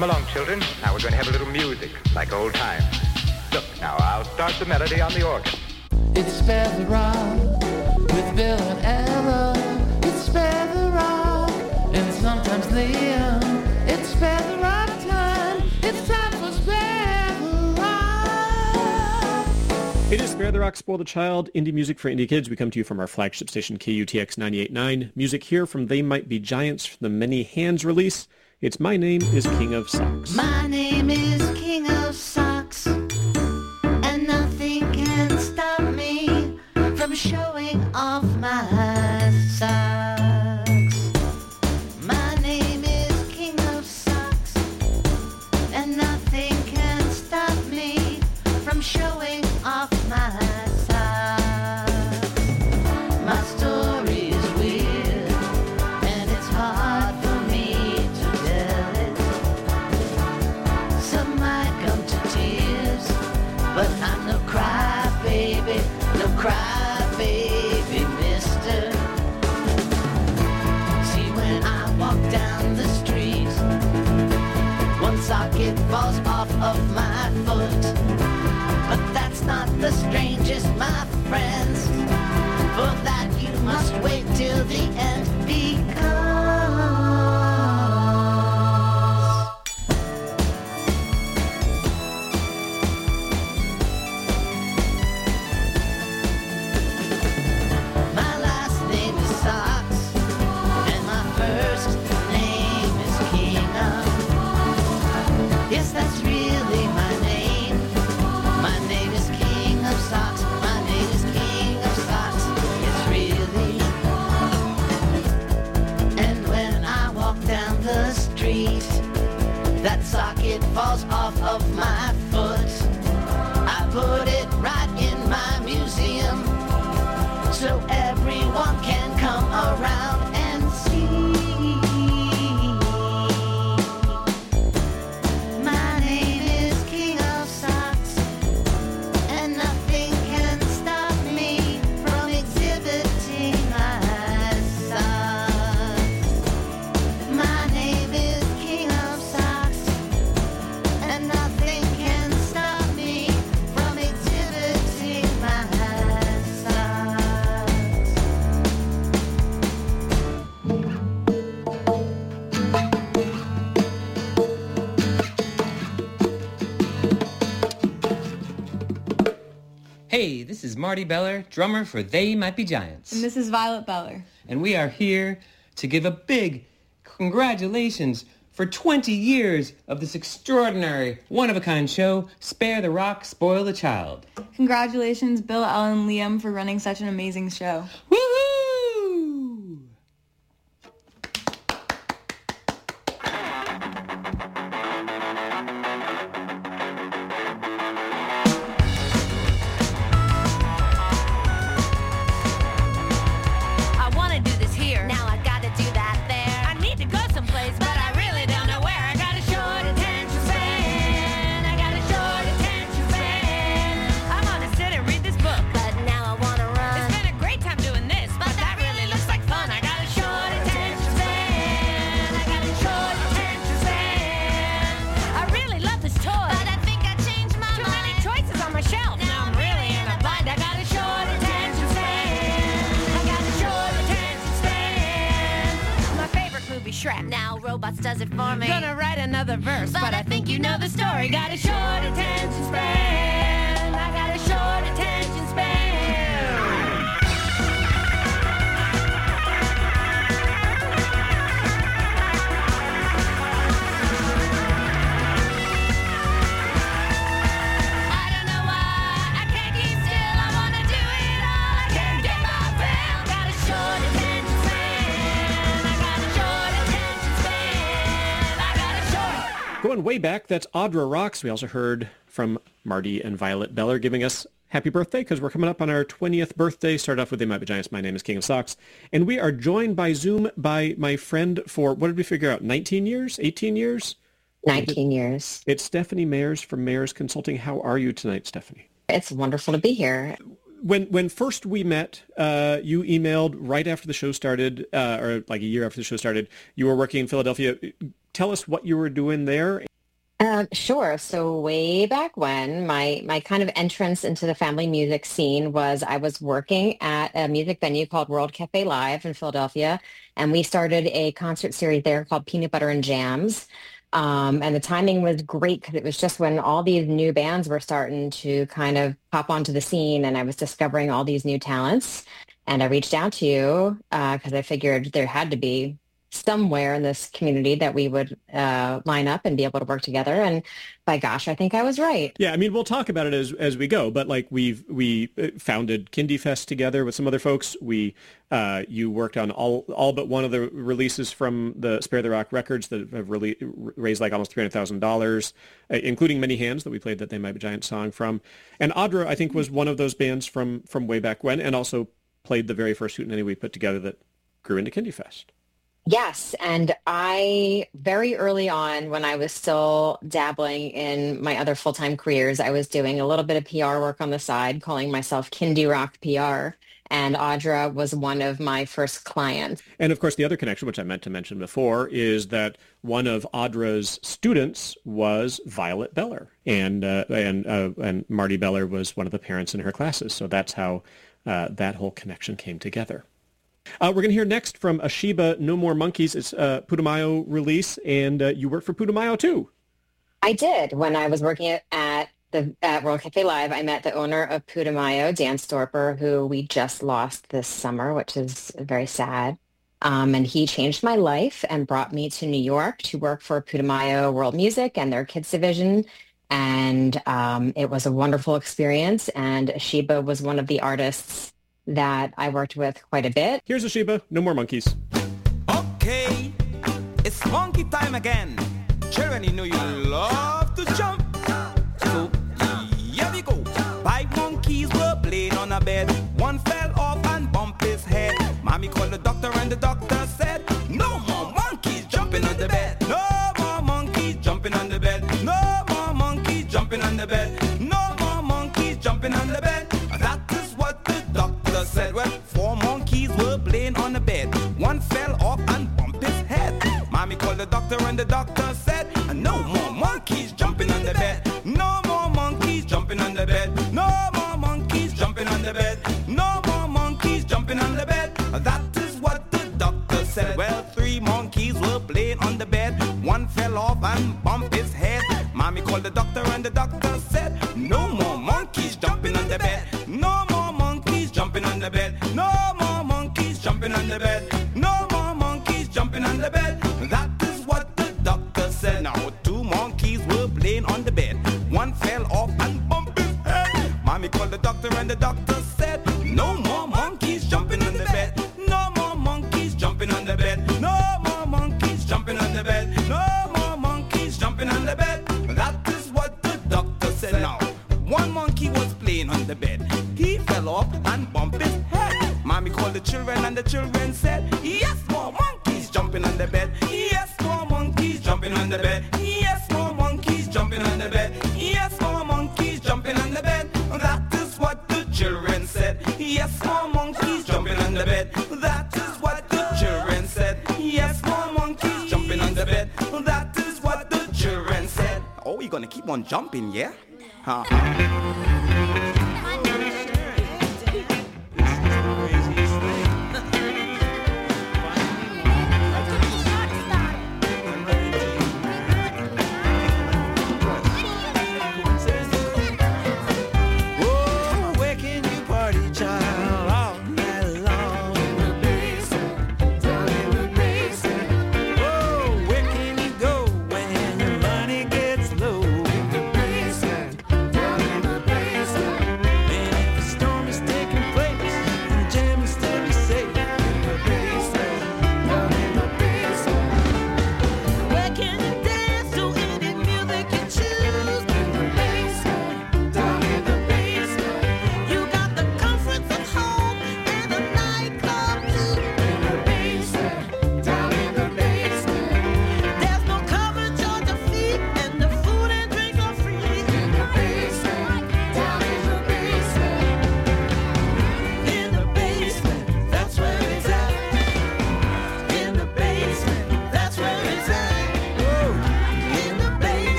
Come along, children. Now we're going to have a little music, like old times. Look, now I'll start the melody on the organ. It's Spare the Rock with Bill and Ella. It's Spare the Rock and sometimes Liam. It's Spare the Rock time. It's time for Spare the Rock. It is Spare the Rock, Spoil the Child, indie music for indie kids. We come to you from our flagship station, KUTX 98.9. Music here from They Might Be Giants from the Many Hands release. It's My Name is King of Socks. My name is King of Socks, and nothing can stop me from showing off my socks. My name is King of Socks, and nothing can stop me from showing off my socks. My story is weird, and it's hard for me to tell it. Some might come to tears, but I'm no crybaby, mister. See, when I walk down the street, one socket falls off of my foot. But that's not the strangest, my friends. For that you must wait till the end, because my last name is Socks, and my first name is King of. Yes, that's really my name. My name is King of Socks. My name is King of Socks. It's really. And when I walk down the street, that socket falls off of my foot. I put it right in my museum, so everyone can come around and see. My name is King of Socks, and nothing can stop me from exhibiting my socks. My name is King of Socks, and nothing can stop me from exhibiting my socks. Hey, this is Marty Beller, drummer for They Might Be Giants. And this is Violet Beller. And we are here to give a big congratulations for 20 years of this extraordinary, one-of-a-kind show, Spare the Rock, Spoil the Child. Congratulations, Bill, Ellen, and Liam, for running such an amazing show. Woohoo! I wanna do this here. Now I gotta do that there. I need to go someplace, but I really don't know where. I got a short attention span. I got a short attention span. I wanna sit and read this book, but now I wanna run. It's been a great time doing this, but that really looks like fun. I got a short attention span. I got a short attention span. I really love this toy, but I think I changed my mind. Too many choices on my shelf. Now I'm really in a bind. I got a short attention span. I got a short attention span. My favorite movie, Shrek. Now Robots does it for me. Gonna write another verse, but I think you know the story. Got a short attention span. I got a short attention span. I don't know why I can't keep still. I wanna do it all. I can't get my fill. Got a short attention span. I got a short attention span. I got a short. Going way back, that's Audra Rocks. We also heard from Marty and Violet Beller giving us happy birthday because we're coming up on our 20th birthday. Started off with They Might Be Giants. My name is King of Socks. And we are joined by Zoom by my friend for, what did we figure out, 19 years? 18 years? 19 years. It's Stephanie Mayers from Mayers Consulting. How are you tonight, Stephanie? It's wonderful to be here. When first we met, you emailed right after the show started, or like a year after the show started. You were working in Philadelphia. tell us what you were doing there? Sure. So way back when, my kind of entrance into the family music scene was I was working at a music venue called World Cafe Live in Philadelphia, and we started a concert series there called Peanut Butter and Jams. And the timing was great because it was just when all these new bands were starting to kind of pop onto the scene, and I was discovering all these new talents. And I reached out to you because I figured there had to be somewhere in this community that we would line up and be able to work together. And by gosh, I think I was right. Yeah, I mean, we'll talk about it as we go, but like we founded Kindy Fest together with some other folks. You worked on all but one of the releases from the Spare the Rock records that have really raised like almost $300,000, including Many Hands that we played that They Might Be Giant song from. And Audra, I think, was one of those bands from way back when, and also played the very first Hootenanny we put together that grew into Kindy Fest. Yes, and I, very early on when I was still dabbling in my other full-time careers, I was doing a little bit of PR work on the side, calling myself Kindy Rock PR, and Audra was one of my first clients. And of course, the other connection, which I meant to mention before, is that one of Audra's students was Violet Beller, and Marty Beller was one of the parents in her classes, so that's how that whole connection came together. We're going to hear next from Asheba, No More Monkeys. It's a Putumayo release, and you worked for Putumayo too. I did. When I was working at World Cafe Live, I met the owner of Putumayo, Dan Storper, who we just lost this summer, which is very sad. And he changed my life and brought me to New York to work for Putumayo World Music and their kids division. And it was a wonderful experience. And Asheba was one of the artists that I worked with quite a bit. Here's Asheba, No More Monkeys. Okay, it's monkey time again. Children, you know you love to jump. So, here we go. 5 monkeys were playing on a bed. One fell off and bumped his head. Mommy called the doctor and the doctor said, no more monkeys jumping on the bed. No more monkeys jumping on the bed. No more monkeys jumping on the bed. No more monkeys jumping on the bed. That is what the doctor said. Well, 4 monkeys were playing on the bed. One fell off and bumped his head. Mommy called the doctor and the doctor said, no more monkeys jumping on the bed. No more monkeys jumping on the bed. No more monkeys jumping on the bed. No more monkeys jumping on the bed. That is what the doctor said. Well, 3 monkeys were playing on the bed. One fell off and bumped his head. Mommy called the doctor and the doctor said, no more monkeys jumping on the bed. No more monkeys jumping on the bed. No more monkeys jumping on the bed. No more monkeys jumping on the bed. That is what the doctor said. Now 2 monkeys were playing on the bed. One fell off and bumped his head. Mommy called the doctor and the doctor said, no more monkeys jumping on the bed. No more monkeys jumping on the bed. No more monkeys jumping on the bed. No more monkeys jumping on the bed. That is what the doctor said. Now 1 monkey was playing on the bed. He fell off and bumped his head. Mommy called the children and the children said, yes, more monkeys jumping on the bed. Yes, more monkeys jumping on the bed. Yes, more monkeys jumping on the bed. Yes, more monkeys jumping on the bed. That is what the children said. Yes, more monkeys jumping on the bed. That is what the children said. Yes, more monkeys jumping on the bed. That is what the children said. Oh, you're gonna keep on jumping, yeah?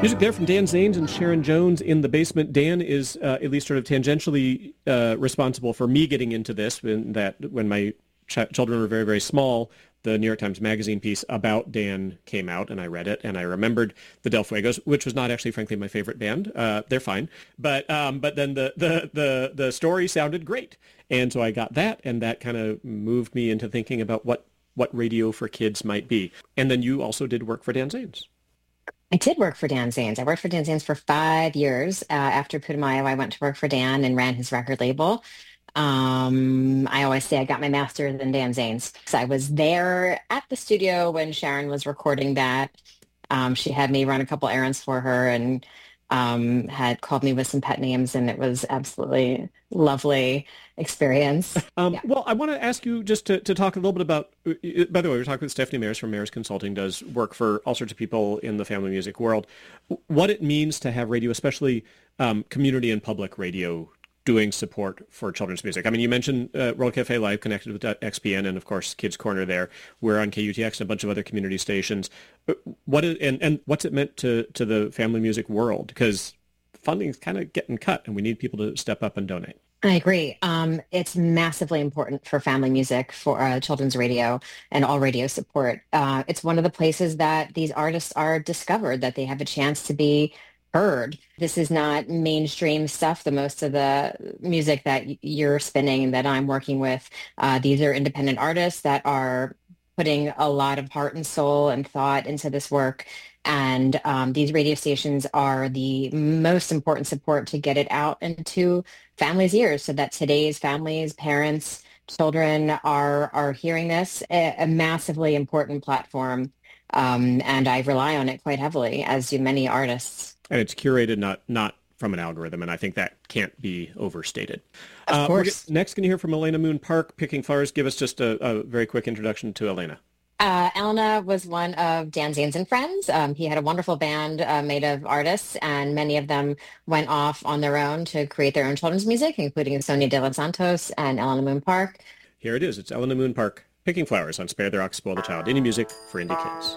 Music there from Dan Zanes and Sharon Jones in the Basement. Dan is at least sort of tangentially responsible for me getting into this when my children were very, very small. The New York Times Magazine piece about Dan came out, and I read it, and I remembered the Del Fuegos, which was not actually, frankly, my favorite band. They're fine, but then the story sounded great, and so I got that, and that kind of moved me into thinking about what radio for kids might be. And then you also did work for Dan Zanes. I did work for Dan Zanes. I worked for Dan Zanes for 5 years. After Putumayo, I went to work for Dan and ran his record label. I always say I got my master's in Dan Zanes. So I was there at the studio when Sharon was recording that. She had me run a couple errands for her and had called me with some pet names, and it was absolutely lovely experience. Yeah. Well, I want to ask you just to talk a little bit about, by the way, we're talking with Stephanie Mayers from Mayers Consulting, does work for all sorts of people in the family music world, what it means to have radio, especially community and public radio, doing support for children's music. I mean, you mentioned World Cafe Live connected with XPN and, of course, Kids Corner there. We're on KUTX and a bunch of other community stations. What's it meant to the family music world? Because funding is kind of getting cut, and we need people to step up and donate. I agree. It's massively important for family music, for children's radio, and all radio support. It's one of the places that these artists are discovered, that they have a chance to be heard. This is not mainstream stuff. The most of the music that you're spinning, that I'm working with, these are independent artists that are putting a lot of heart and soul and thought into this work. And these radio stations are the most important support to get it out into families' ears, so that today's families, parents, children are hearing this. A massively important platform. And I rely on it quite heavily, as do many artists. And it's curated not from an algorithm, and I think that can't be overstated. Of course. Next, going to hear from Elena Moon Park, Picking Flowers. Give us just a very quick introduction to Elena. Elena was one of Dan Zanes and friends. He had a wonderful band made of artists, and many of them went off on their own to create their own children's music, including Sonia de los Santos and Elena Moon Park. Here it is. It's Elena Moon Park, Picking Flowers on Spare the Rock, Spoil the Child. Indie music for indie kids.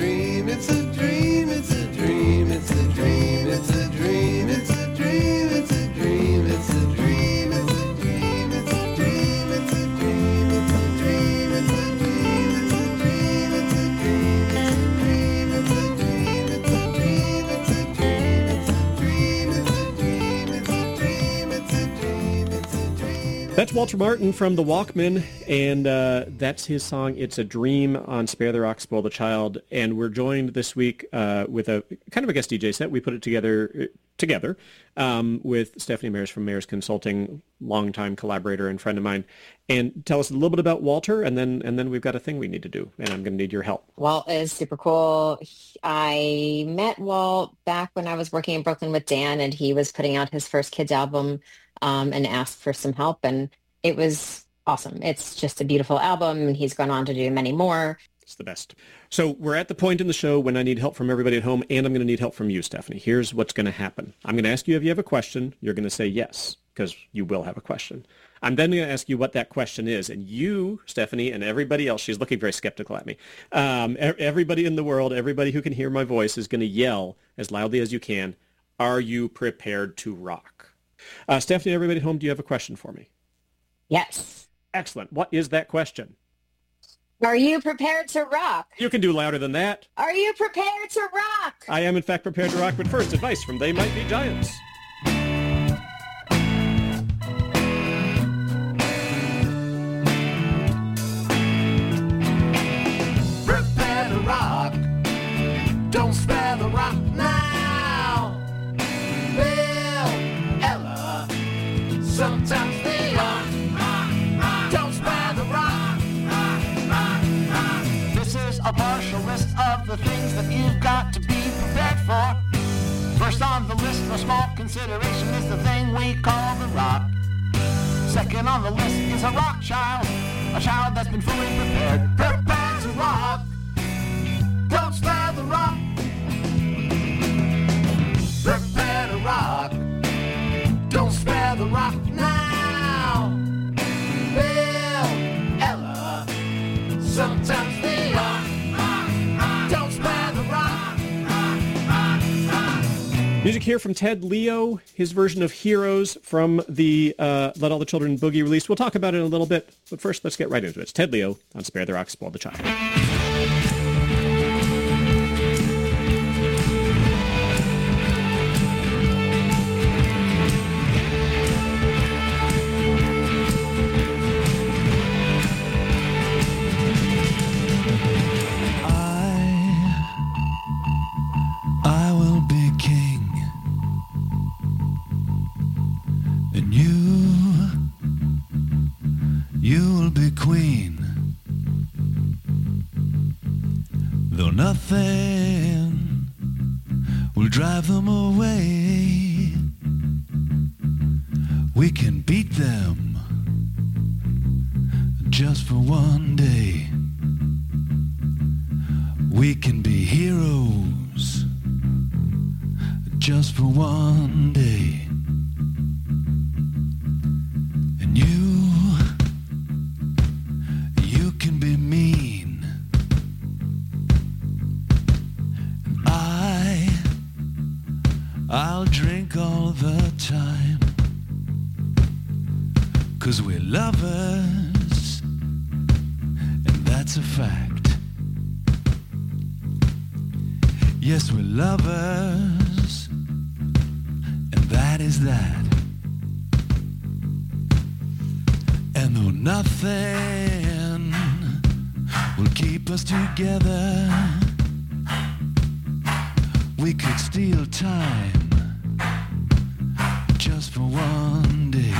That's Walter Martin from The Walkmen, and that's his song, It's a Dream, on Spare the Rock, Spoil the Child. And we're joined this week with a kind of a guest DJ set. We put it together with Stephanie Mayers from Mayers Consulting, longtime collaborator and friend of mine. And tell us a little bit about Walter, and then we've got a thing we need to do, and I'm going to need your help. Walt is super cool. I met Walt back when I was working in Brooklyn with Dan, and he was putting out his first kids album and asked for some help, and it was awesome. It's just a beautiful album, and he's gone on to do many more. It's the best. So we're at the point in the show when I need help from everybody at home, and I'm going to need help from you, Stephanie. Here's what's going to happen. I'm going to ask you if you have a question. You're going to say yes, because you will have a question. I'm then going to ask you what that question is, and you, Stephanie, and everybody else, she's looking very skeptical at me, everybody in the world, everybody who can hear my voice is going to yell as loudly as you can, are you prepared to rock? Stephanie, everybody at home, do you have a question for me? Yes. Excellent. What is that question? Are you prepared to rock? You can do louder than that. Are you prepared to rock? I am, in fact, prepared to rock, but first, advice from They Might Be Giants. Prepare to rock. Don't spare the rock now. Bill, Ella, sometimes they are. Don't spare the rock. This is a partial list of the things that you've got to be prepared for. First on the list for small consideration is the thing we call the rock. Second on the list is a rock child, a child that's been fully prepared. Prepare to rock. Don't spare the rock. Prepare to rock. Don't spare the rock now. Bill, Ella, sometimes they are. Don't spare the rock. Music here from Ted Leo, his version of Heroes from the Let All the Children Boogie release. We'll talk about it in a little bit, but first let's get right into it. It's Ted Leo on Spare the Rock, Spoil the Child. I will be king, and you will be queen. Though nothing will drive them away, we can beat them just for one day. We can be heroes just for one day. And you can be mean. And I'll drink all the time. 'Cause we're lovers, and that's a fact. Yes, we're lovers, and that is that. And though nothing will keep us together, we could steal time just for one day.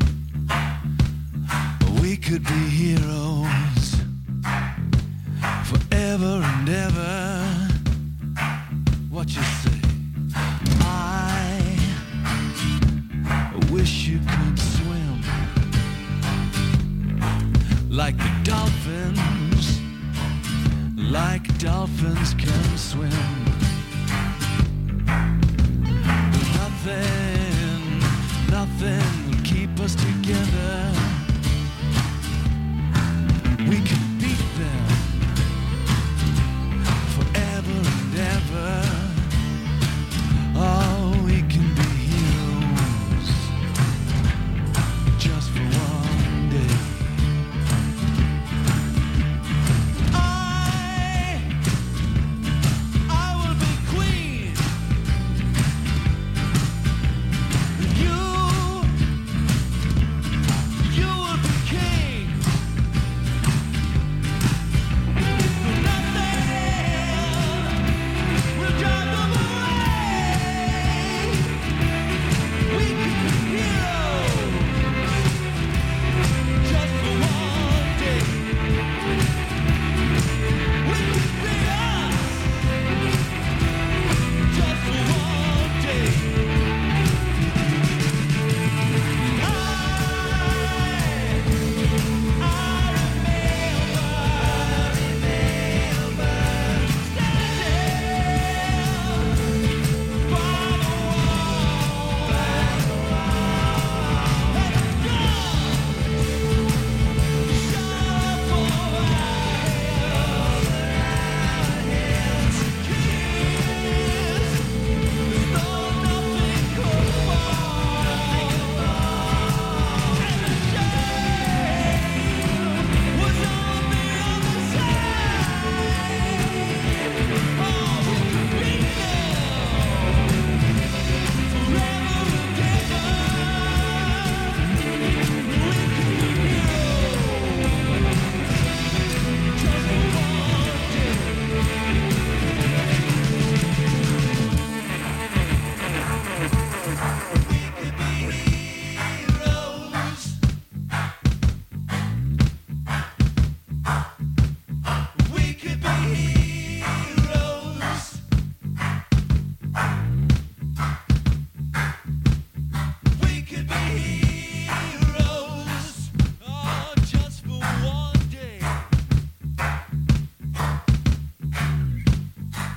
We could be heroes forever and ever. What you say? I wish you could swim like the dolphins can swim.